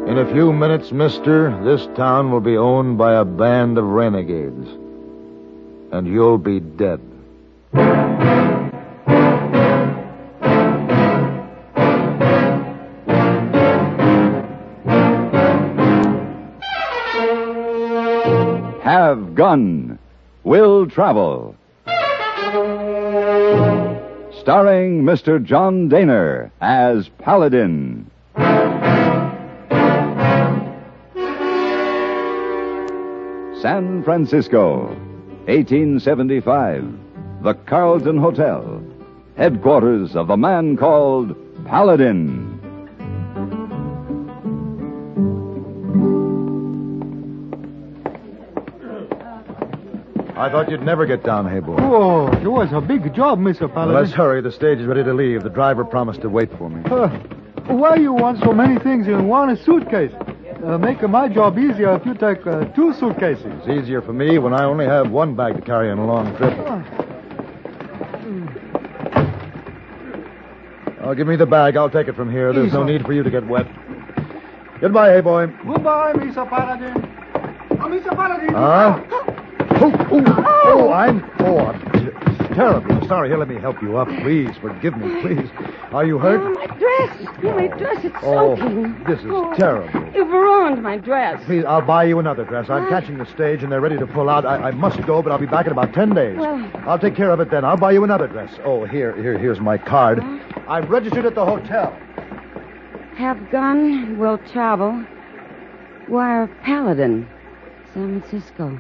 In a few minutes, mister, this town will be owned by a band of renegades. And you'll be dead. Have Gun. Will Travel. Starring Mr. John Daner as Paladin. San Francisco, 1875. The Carlton Hotel. Headquarters of the man called Paladin. I thought you'd never get down, hey boy. Oh, it was a big job, Mr. Paladin. Well, let's hurry. The stage is ready to leave. The driver promised to wait for me. Why you want so many things in one suitcase? Make my job easier if you take 2 suitcases. It's easier for me when I only have one bag to carry on a long trip. Oh, give me the bag. I'll take it from here. There's no need for you to get wet. Goodbye, hey boy. Goodbye, Mr. Paladin. Mr. Paladin. I'm terribly sorry. Here, let me help you up. Please, forgive me, please. Are you hurt? Oh, my dress, it's soaking. This is terrible. You've ruined my dress. Please, I'll buy you another dress. I'm catching the stage, and they're ready to pull out. I must go, but I'll be back in about 10 days. Well... I'll take care of it then. I'll buy you another dress. Oh, here's my card. I'm registered at the hotel. Have Gun, Will Travel. Wire Paladin, San Francisco.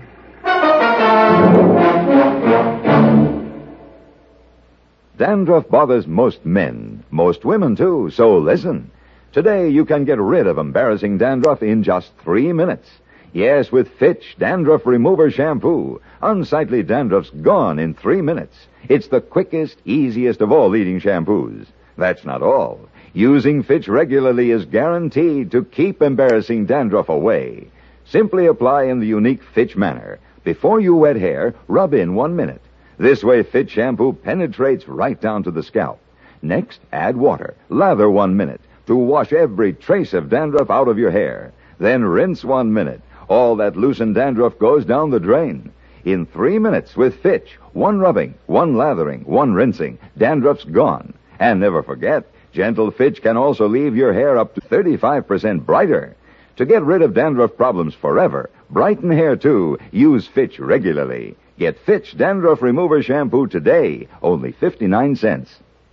Dandruff bothers most men, most women too, so listen. Today you can get rid of embarrassing dandruff in just 3 minutes. Yes, with Fitch Dandruff Remover Shampoo. Unsightly dandruff's gone in 3 minutes. It's the quickest, easiest of all leading shampoos. That's not all. Using Fitch regularly is guaranteed to keep embarrassing dandruff away. Simply apply in the unique Fitch manner. Before you wet hair, rub in 1 minute. This way, Fitch shampoo penetrates right down to the scalp. Next, add water. Lather 1 minute to wash every trace of dandruff out of your hair. Then rinse 1 minute. All that loosened dandruff goes down the drain. In 3 minutes with Fitch, 1 rubbing, 1 lathering, 1 rinsing, dandruff's gone. And never forget, gentle Fitch can also leave your hair up to 35% brighter. To get rid of dandruff problems forever, brighten hair too, use Fitch regularly. Get Fitch Dandruff Remover Shampoo today, only 59 cents.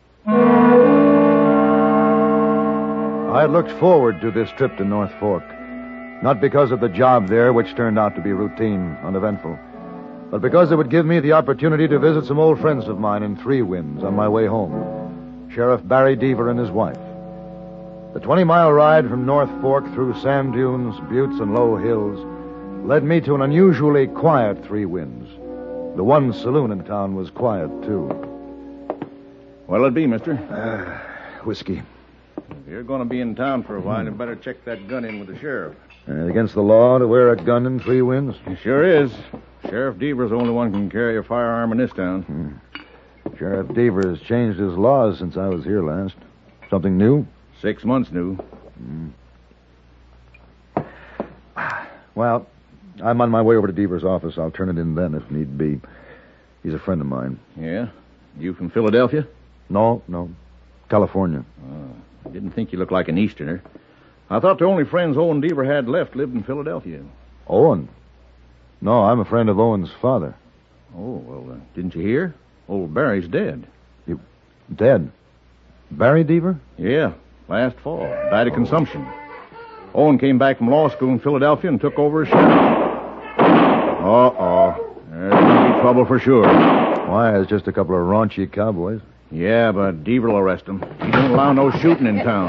I had looked forward to this trip to North Fork. Not because of the job there, which turned out to be routine, uneventful, but because it would give me the opportunity to visit some old friends of mine in Three Winds on my way home. Sheriff Barry Deaver and his wife. The 20-mile ride from North Fork through sand dunes, buttes, and low hills led me to an unusually quiet Three Winds. The one saloon in town was quiet, too. What'll it be, mister? Whiskey. If you're going to be in town for a while, you better check that gun in with the sheriff. Against the law to wear a gun in Three Winds? It sure is. Sheriff Deaver's the only one who can carry a firearm in this town. Sheriff Deaver has changed his laws since I was here last. Something new? 6 months new. Well, I'm on my way over to Deaver's office. I'll turn it in then if need be. He's a friend of mine. Yeah? You from Philadelphia? No. California. I didn't think you looked like an Easterner. I thought the only friends Owen Deaver had left lived in Philadelphia. Owen? No, I'm a friend of Owen's father. Oh, well, didn't you hear? Old Barry's dead. Dead? Barry Deaver? Yeah, last fall. Died of consumption. Owen came back from law school in Philadelphia and took over as sheriff. Uh-oh. There's going to be trouble for sure. Why, it's just a couple of raunchy cowboys. Yeah, but Deaver will arrest him. He don't allow no shooting in town.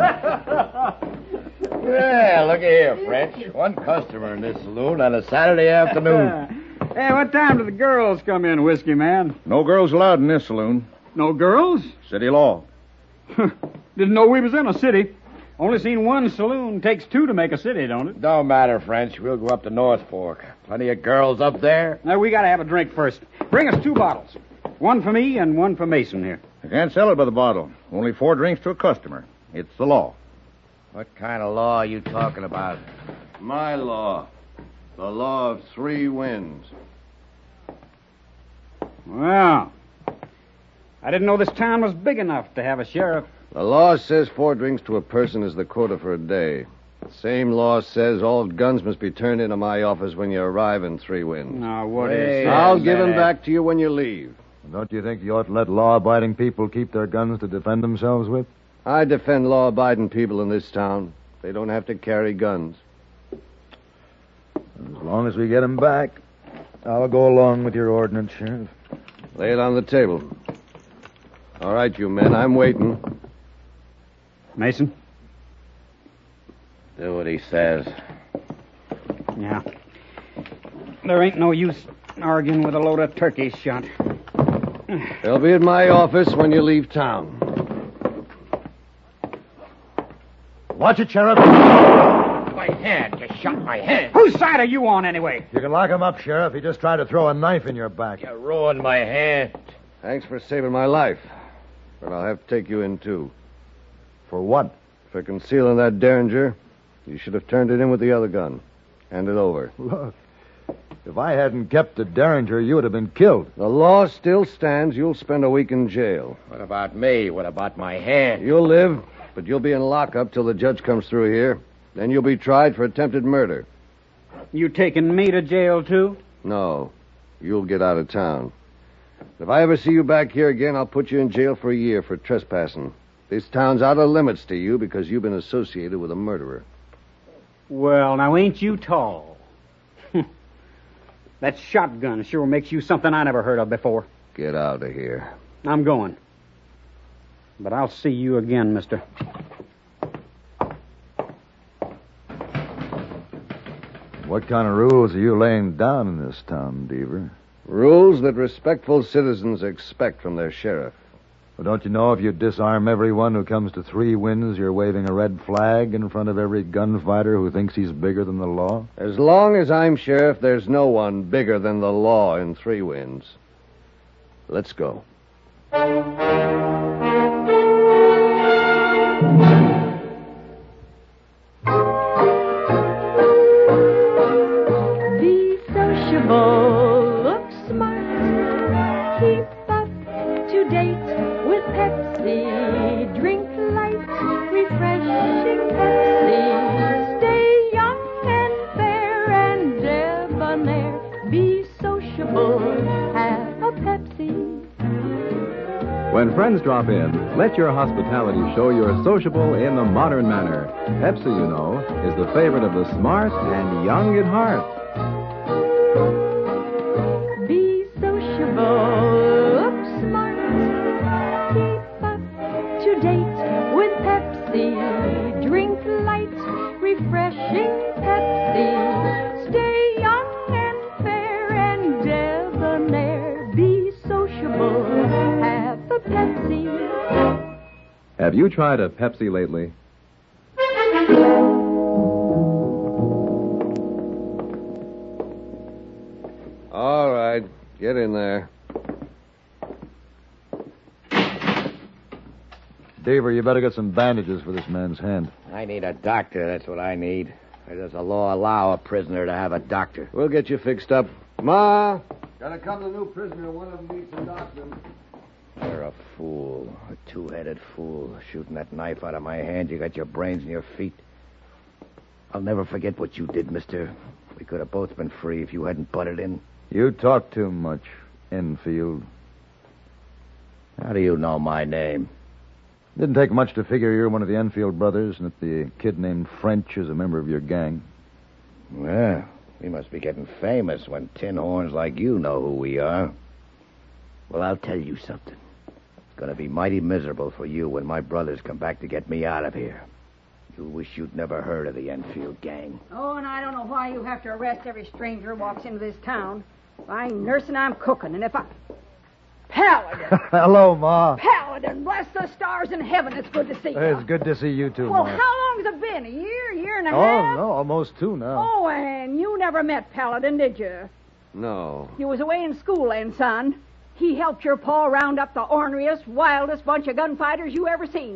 Yeah, look here, French. One customer in this saloon on a Saturday afternoon. Hey, what time do the girls come in, Whiskey Man? No girls allowed in this saloon. No girls? City law. Didn't know we was in a city. Only seen one saloon. Takes 2 to make a city, don't it? Don't matter, French. We'll go up to North Fork. Plenty of girls up there. Now, we gotta have a drink first. Bring us 2 bottles. One for me and one for Mason here. I can't sell it by the bottle. Only 4 drinks to a customer. It's the law. What kind of law are you talking about? My law. The law of 3 winds. Well, I didn't know this town was big enough to have a sheriff. The law says 4 drinks to a person is the quota for a day. The same law says all guns must be turned into my office when you arrive in 3 winds. Now, what Wait is... a I'll give them minute. back to you when you leave. Don't you think you ought to let law-abiding people keep their guns to defend themselves with? I defend law-abiding people in this town. They don't have to carry guns. As long as we get them back, I'll go along with your ordinance, Sheriff. Lay it on the table. All right, you men, I'm waiting. Mason? Do what he says. Yeah. There ain't no use arguing with a load of turkey shot. They'll be at my office when you leave town. Watch it, Sheriff. My hand. You shot my hand. Whose side are you on, anyway? You can lock him up, Sheriff. He just tried to throw a knife in your back. You ruined my hand. Thanks for saving my life. But I'll have to take you in, too. For what? For concealing that Derringer, you should have turned it in with the other gun. Hand it over. Look, if I hadn't kept the Derringer, you would have been killed. The law still stands. You'll spend a week in jail. What about me? What about my hand? You'll live, but you'll be in lockup till the judge comes through here. Then you'll be tried for attempted murder. You taking me to jail, too? No, you'll get out of town. If I ever see you back here again, I'll put you in jail for a year for trespassing. This town's out of limits to you because you've been associated with a murderer. Well, now, ain't you tall? That shotgun sure makes you something I never heard of before. Get out of here. I'm going. But I'll see you again, mister. What kind of rules are you laying down in this town, Deaver? Rules that respectful citizens expect from their sheriff. Well, don't you know if you disarm everyone who comes to 3 winds, you're waving a red flag in front of every gunfighter who thinks he's bigger than the law? As long as I'm sheriff, there's no one bigger than the law in 3 winds. Let's go. Be sociable, look smart, keep up to date with Pepsi. Drink light, refreshing Pepsi. Stay young and fair and debonair. Be sociable, have a Pepsi. When friends drop in, let your hospitality show you're sociable in the modern manner. Pepsi, you know, is the favorite of the smart and young at heart. Be sociable, look smart, keep up to date with Pepsi. Drink light, refreshing Pepsi. Stay young and fair and debonair. Be sociable, have a Pepsi. Have you tried a Pepsi lately? All right, get in there. Deaver, you better get some bandages for this man's hand. I need a doctor. That's what I need. Does the law allow a prisoner to have a doctor? We'll get you fixed up. Ma, gotta come to the new prisoner. One of them needs some doctoring. You're a fool. A 2-headed fool. Shooting that knife out of my hand, you got your brains in your feet. I'll never forget what you did, mister. We could have both been free if you hadn't butted in. You talk too much, Enfield. How do you know my name? Didn't take much to figure you're one of the Enfield brothers and that the kid named French is a member of your gang. Well, we must be getting famous when tin horns like you know who we are. Well, I'll tell you something. It's going to be mighty miserable for you when my brothers come back to get me out of here. You'll wish you'd never heard of the Enfield gang. Oh, and I don't know why you have to arrest every stranger who walks into this town. If I'm nursing, I'm cooking, and if I... Paladin! Hello, Ma. Paladin, bless the stars in heaven. It's good to see you. It's good to see you, too, Well, Ma. how long's it been? A year and a Oh, half? no, almost 2 now. Oh, and you never met Paladin, did you? No. You was away in school then, son. He helped your pa round up the orneriest, wildest bunch of gunfighters you ever seen.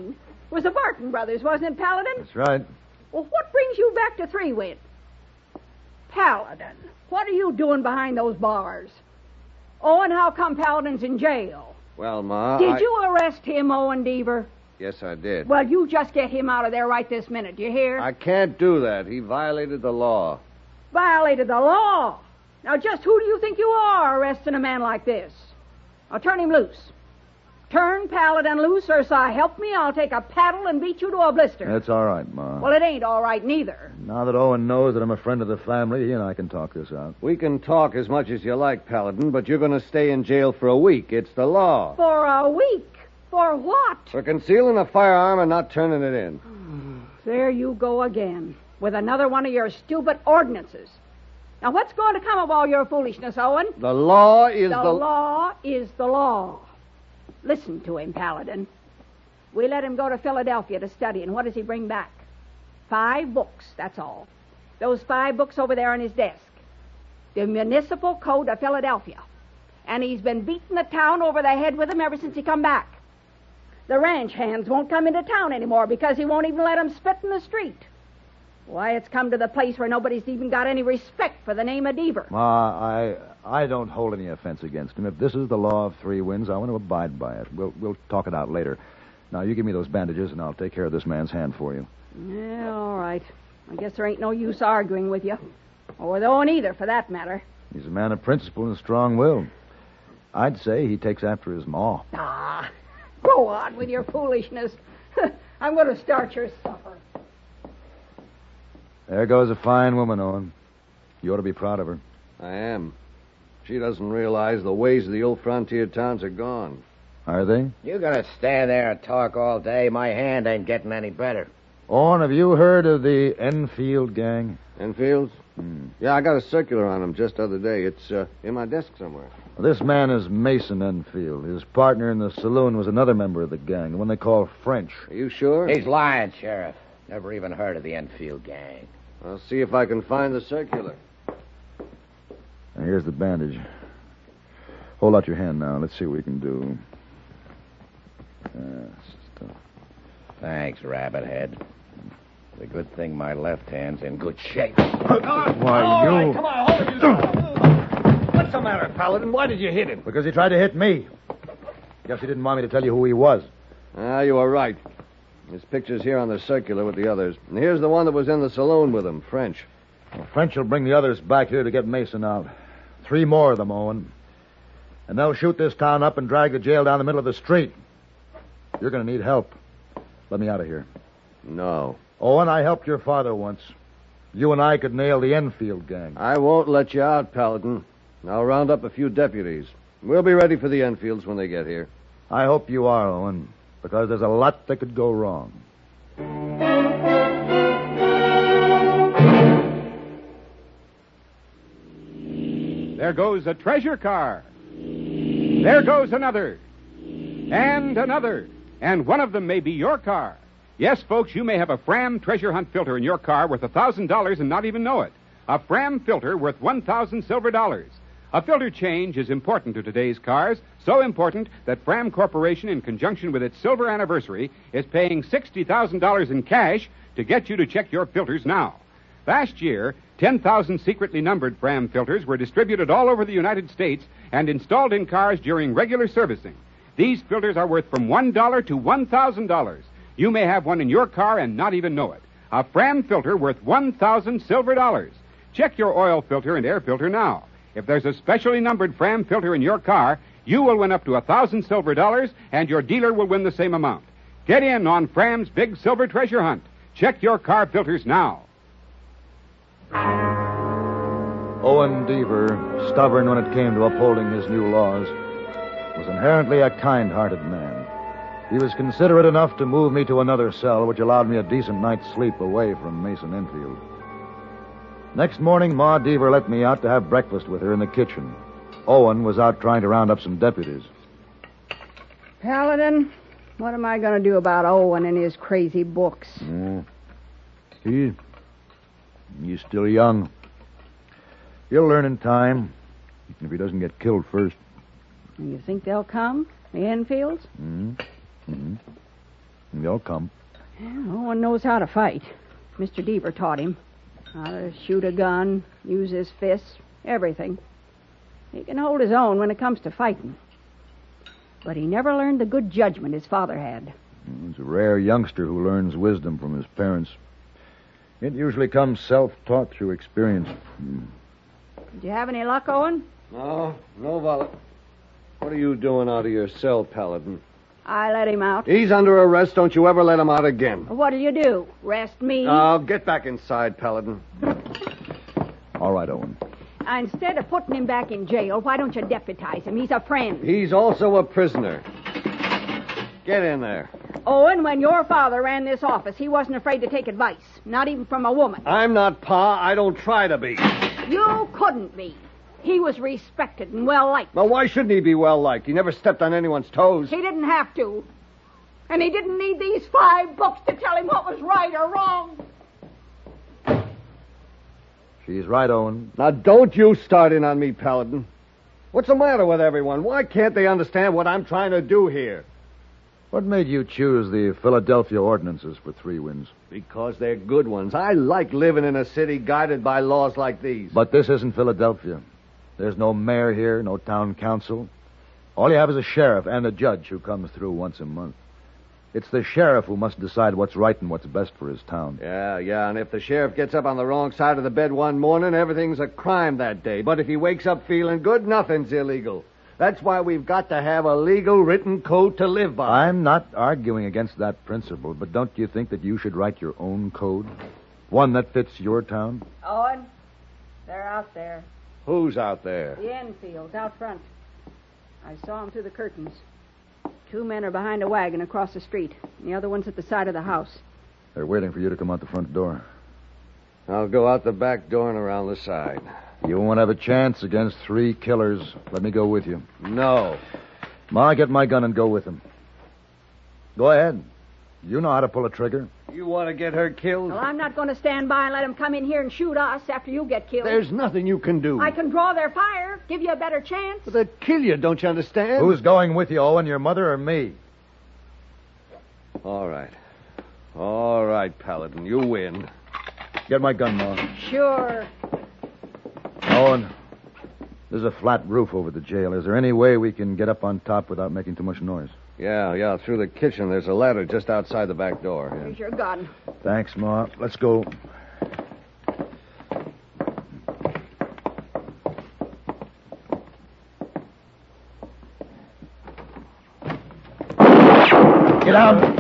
was the Barton brothers, wasn't it, Paladin? That's right. Well, what brings you back to Three-Win? Paladin, what are you doing behind those bars? Oh, and how come Paladin's in jail? Well, Ma, Did you arrest him, Owen Deaver? Yes, I did. Well, you just get him out of there right this minute, do you hear? I can't do that. He violated the law. Violated the law. Now, just who do you think you are arresting a man like this? Now, turn him loose. Turn Paladin loose, or so help me, I'll take a paddle and beat you to a blister. That's all right, Ma. Well, it ain't all right neither. Now that Owen knows that I'm a friend of the family, he and I can talk this out. We can talk as much as you like, Paladin, but you're going to stay in jail for a week. It's the law. For a week? For what? For concealing a firearm and not turning it in. There you go again, with another one of your stupid ordinances. Now, what's going to come of all your foolishness, Owen? The law is the law is the law. Listen to him, Paladin. We let him go to Philadelphia to study, and what does he bring back? 5 books, that's all. Those 5 books over there on his desk. The Municipal Code of Philadelphia. And he's been beating the town over the head with them ever since he come back. The ranch hands won't come into town anymore because he won't even let them spit in the street. Why, it's come to the place where nobody's even got any respect for the name of Deaver. Ma, I don't hold any offense against him. If this is the law of 3 wins, I want to abide by it. We'll talk it out later. Now, you give me those bandages, and I'll take care of this man's hand for you. Yeah, all right. I guess there ain't no use arguing with you. Or with Owen either, for that matter. He's a man of principle and strong will. I'd say he takes after his ma. Ah, go on with your foolishness. I'm going to start your supper. There goes a fine woman, Owen. You ought to be proud of her. I am. She doesn't realize the ways of the old frontier towns are gone. Are they? You're going to stand there and talk all day. My hand ain't getting any better. Owen, have you heard of the Enfield gang? Enfields? Yeah, I got a circular on them just the other day. It's in my desk somewhere. Well, this man is Mason Enfield. His partner in the saloon was another member of the gang, the one they call French. Are you sure? He's lying, Sheriff. Never even heard of the Enfield gang. I'll see if I can find the circular. Now, here's the bandage. Hold out your hand now. Let's see what we can do. Thanks, Rabbit Head. It's a good thing my left hand's in good shape. Why, you... Come on, hold it. What's the matter, Paladin? Why did you hit him? Because he tried to hit me. Guess he didn't want me to tell you who he was. You were right. His picture's here on the circular with the others. And here's the one that was in the saloon with him, French. Well, French will bring the others back here to get Mason out. 3 more of them, Owen. And they'll shoot this town up and drag the jail down the middle of the street. You're going to need help. Let me out of here. No. Owen, I helped your father once. You and I could nail the Enfield gang. I won't let you out, Paladin. I'll round up a few deputies. We'll be ready for the Enfields when they get here. I hope you are, Owen, because there's a lot that could go wrong. There goes a treasure car. There goes another. And another. And one of them may be your car. Yes, folks, you may have a Fram treasure hunt filter in your car worth $1,000 and not even know it. A Fram filter worth 1,000 silver dollars. A filter change is important to today's cars, so important that Fram Corporation, in conjunction with its silver anniversary, is paying $60,000 in cash to get you to check your filters now. Last year, 10,000 secretly numbered Fram filters were distributed all over the United States and installed in cars during regular servicing. These filters are worth from $1 to $1,000. You may have one in your car and not even know it. A Fram filter worth 1,000 silver dollars. Check your oil filter and air filter now. If there's a specially numbered Fram filter in your car, you will win up to 1,000 silver dollars, and your dealer will win the same amount. Get in on Fram's big silver treasure hunt. Check your car filters now. Owen Deaver, stubborn when it came to upholding his new laws, was inherently a kind-hearted man. He was considerate enough to move me to another cell, which allowed me a decent night's sleep away from Mason Enfield. Next morning, Ma Deaver let me out to have breakfast with her in the kitchen. Owen was out trying to round up some deputies. Paladin, what am I going to do about Owen and his crazy books? He's still young. He'll learn in time, even if he doesn't get killed first. You think they'll come, the Enfields? They'll come. No one knows how to fight. Mr. Deaver taught him how to shoot a gun, use his fists, everything. He can hold his own when it comes to fighting. But he never learned the good judgment his father had. It's a rare youngster who learns wisdom from his parents. It usually comes self-taught through experience. Did you have any luck, Owen? No, Violet. What are you doing out of your cell, Paladin? I let him out. He's under arrest. Don't you ever let him out again. What'll you do? Arrest me? Now, get back inside, Paladin. All right, Owen. Instead of putting him back in jail, why don't you deputize him? He's a friend. He's also a prisoner. Get in there. Owen, when your father ran this office, he wasn't afraid to take advice, not even from a woman. I'm not Pa. I don't try to be. You couldn't be. He was respected and well-liked. Well, why shouldn't he be well-liked? He never stepped on anyone's toes. He didn't have to. And he didn't need these 5 books to tell him what was right or wrong. She's right, Owen. Now, don't you start in on me, Paladin. What's the matter with everyone? Why can't they understand what I'm trying to do here? What made you choose the Philadelphia ordinances for Three Winds? Because they're good ones. I like living in a city guided by laws like these. But this isn't Philadelphia. There's no mayor here, no town council. All you have is a sheriff and a judge who comes through once a month. It's the sheriff who must decide what's right and what's best for his town. Yeah, and if the sheriff gets up on the wrong side of the bed one morning, everything's a crime that day. But if he wakes up feeling good, nothing's illegal. That's why we've got to have a legal written code to live by. I'm not arguing against that principle, but don't you think that you should write your own code? One that fits your town? Owen, they're out there. Who's out there? The Enfields, out front. I saw them through the curtains. 2 men are behind a wagon across the street, and the other one's at the side of the house. They're waiting for you to come out the front door. I'll go out the back door and around the side. You won't have a chance against 3 killers. Let me go with you. No. Ma, get my gun and go with them. Go ahead. You know how to pull a trigger. You want to get her killed? Well, I'm not going to stand by and let them come in here and shoot us after you get killed. There's nothing you can do. I can draw their fire, give you a better chance. But they'd kill you, don't you understand? Who's going with you, Owen, your mother or me? All right, Paladin, you win. Get my gun, Ma. Sure. Owen, there's a flat roof over the jail. Is there any way we can get up on top without making too much noise? Yeah, through the kitchen. There's a ladder just outside the back door. Here's your gun. Thanks, Ma. Let's go. Get out!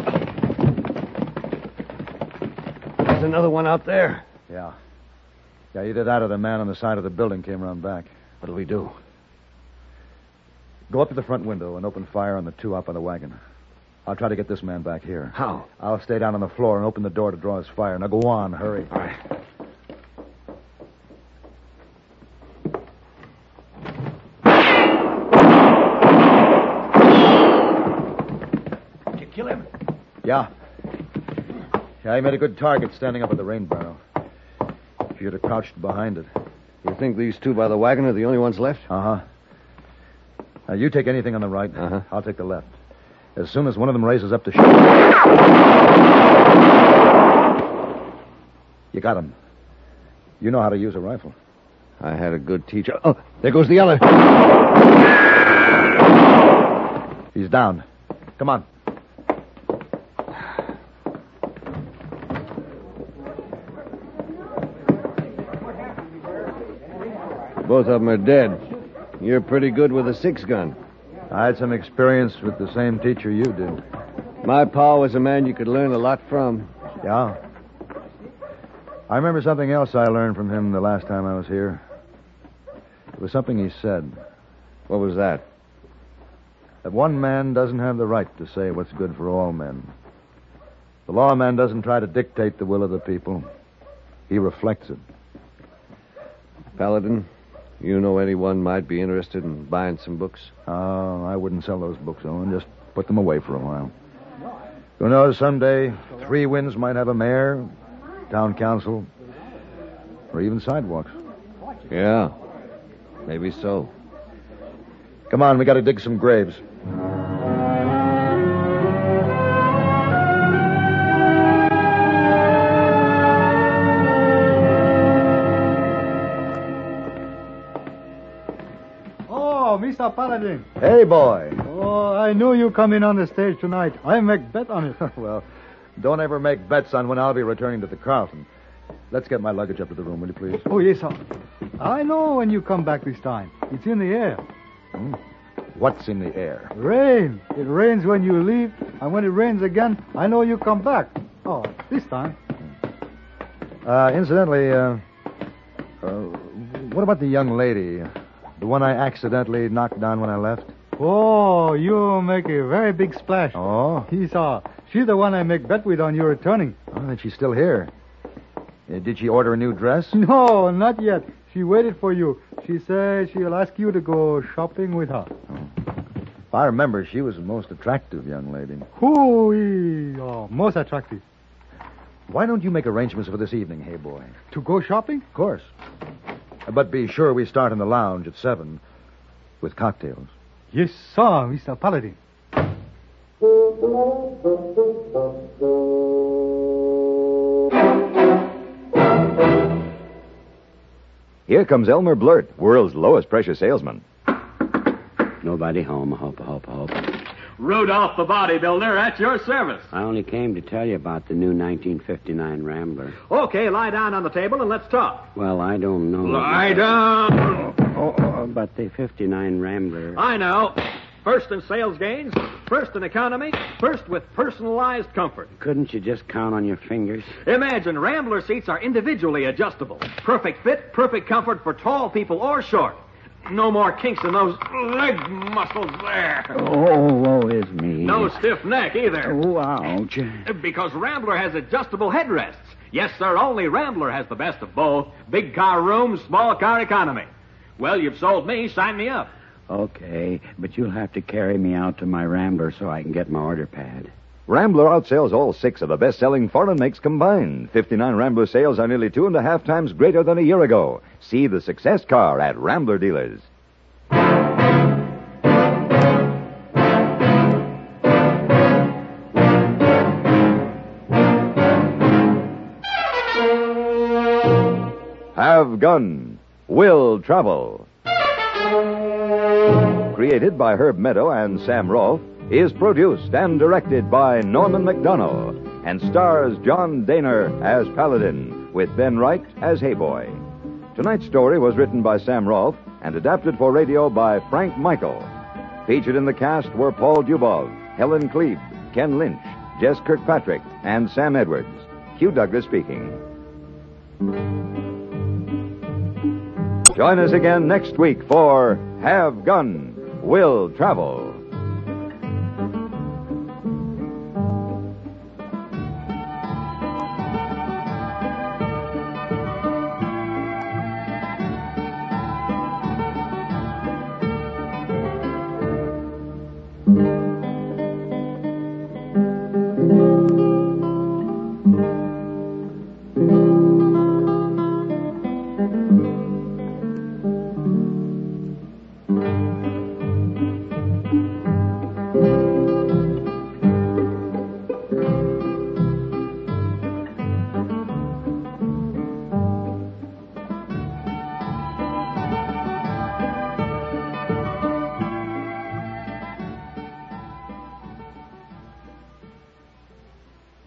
There's another one out there. Yeah, either that or the man on the side of the building came around back. What'll we do? Go up to the front window and open fire on the 2 up on the wagon. I'll try to get this man back here. How? I'll stay down on the floor and open the door to draw his fire. Now go on, hurry. All right. Did you kill him? Yeah, he made a good target standing up at the rain barrel. If you'd have crouched behind it. You think these 2 by the wagon are the only ones left? Uh-huh. Now, you take anything on the right. Uh-huh. I'll take the left. As soon as one of them raises up to shoot... You got him. You know how to use a rifle. I had a good teacher. Oh, there goes the other. He's down. Come on. Both of them are dead. You're pretty good with a 6-gun. I had some experience with the same teacher you did. My pa was a man you could learn a lot from. Yeah. I remember something else I learned from him the last time I was here. It was something he said. What was that? That one man doesn't have the right to say what's good for all men. The lawman doesn't try to dictate the will of the people. He reflects it. Paladin, you know anyone might be interested in buying some books? Oh, I wouldn't sell those books, Owen. Just put them away for a while. Who knows, someday Three Winds might have a mayor, town council, or even sidewalks. Yeah, maybe so. Come on, we got to dig some graves. Mr. Paladin. Hey, boy. Oh, I knew you come in on the stage tonight. I make bet on it. Well, don't ever make bets on when I'll be returning to the Carlton. Let's get my luggage up to the room, will you, please? Oh, yes, sir. I know when you come back this time. It's in the air. What's in the air? Rain. It rains when you leave, and when it rains again, I know you come back. Oh, this time. Incidentally, what about the young lady? The one I accidentally knocked down when I left? Oh, you make a very big splash. Oh? Yes, sir. She's the one I make bet with on your returning. Oh, then she's still here. Did she order a new dress? No, not yet. She waited for you. She said she'll ask you to go shopping with her. If I remember, she was the most attractive young lady. Oh, most attractive. Why don't you make arrangements for this evening, hey boy? To go shopping? Of course. But be sure we start in the lounge at 7 with cocktails. Yes, sir, Mr. Paladin. Here comes Elmer Blurt, world's lowest pressure salesman. Nobody home. Hope. Rudolph the bodybuilder, at your service. I only came to tell you about the new 1959 Rambler. Okay, lie down on the table and let's talk. Well, I don't know. Lie down. But the 59 Rambler. I know. First in sales gains, first in economy, first with personalized comfort. Couldn't you just count on your fingers? Imagine Rambler seats are individually adjustable. Perfect fit, perfect comfort for tall people or short. No more kinks in those leg muscles there. Oh, woe is me. No stiff neck either. Oh, ouch. Because Rambler has adjustable headrests. Yes, sir, only Rambler has the best of both. Big car room, small car economy. Well, you've sold me. Sign me up. Okay, but you'll have to carry me out to my Rambler so I can get my order pad. Rambler outsells all 6 of the best-selling foreign makes combined. 59 Rambler sales are nearly 2.5 times greater than a year ago. See the success car at Rambler dealers. Have Gun. Will Travel. Created by Herb Meadow and Sam Rolfe, is produced and directed by Norman McDonnell and stars John Daner as Paladin with Ben Wright as Hayboy. Tonight's story was written by Sam Rolfe and adapted for radio by Frank Michael. Featured in the cast were Paul Dubov, Helen Klebe, Ken Lynch, Jess Kirkpatrick, and Sam Edwards. Hugh Douglas speaking. Join us again next week for Have Gun, Will Travel.